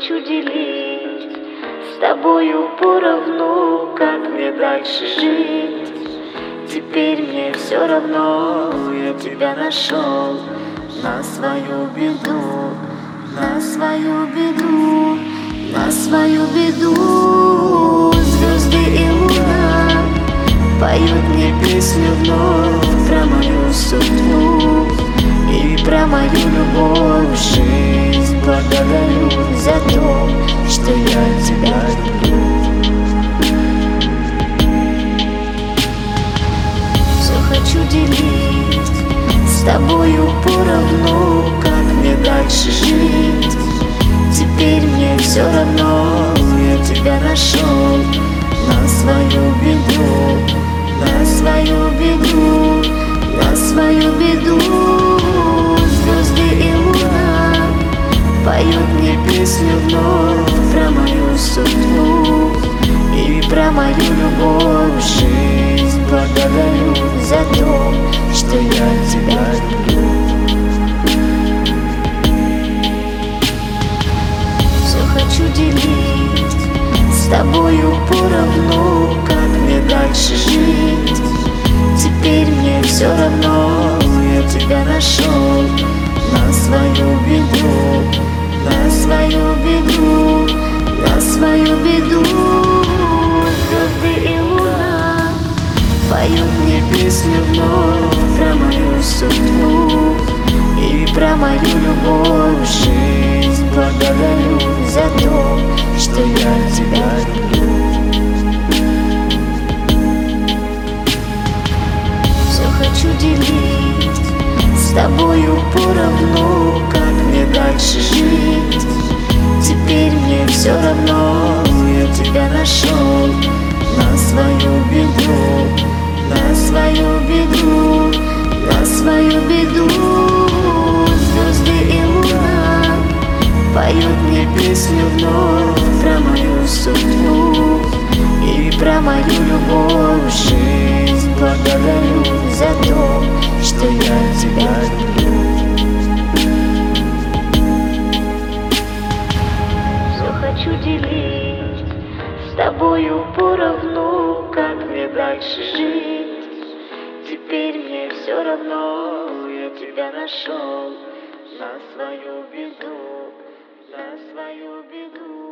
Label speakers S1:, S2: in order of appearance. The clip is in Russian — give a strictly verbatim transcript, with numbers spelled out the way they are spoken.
S1: хочу делить с тобою поровну, как мне дальше жить. Теперь мне все равно, я тебя нашел на свою беду, на свою беду, на свою беду. Звезды и луна поют мне песню вновь про мою судьбу и про мою любовь. Жизнь благодарю за то, что я тебя люблю. Все хочу делить с тобою поровну, как мне дальше жить. Теперь мне все равно, я тебя нашел на свою беду, на свою беду, на свою беду. Звезды и луна поют мне песню вновь про мою судьбу и про мою любовь. Жизнь благодарю за то, что я тебя люблю. Все хочу делить с тобою поровну, как мне дальше жить. Теперь мне все равно, я тебя нашел на свою беду, на свою беду, на свою беду. Звезды и луна поют мне песню вновь про мою судьбу и про мою любовь. Жизнь благодарю за то, что я тебя люблю. Все хочу делить с тобою поровну, как мне дальше жить. Теперь мне все равно, я тебя нашел на свою беду, на свою беду, на свою беду. Звезды и луна поют мне песню вновь про мою судьбу и про мою любовь. Жизнь благодарю за то, что я тебя люблю. Все хочу делить с тобою поровну, как мне дальше жить. Теперь мне все равно, я тебя нашел на свою беду, на свою беду.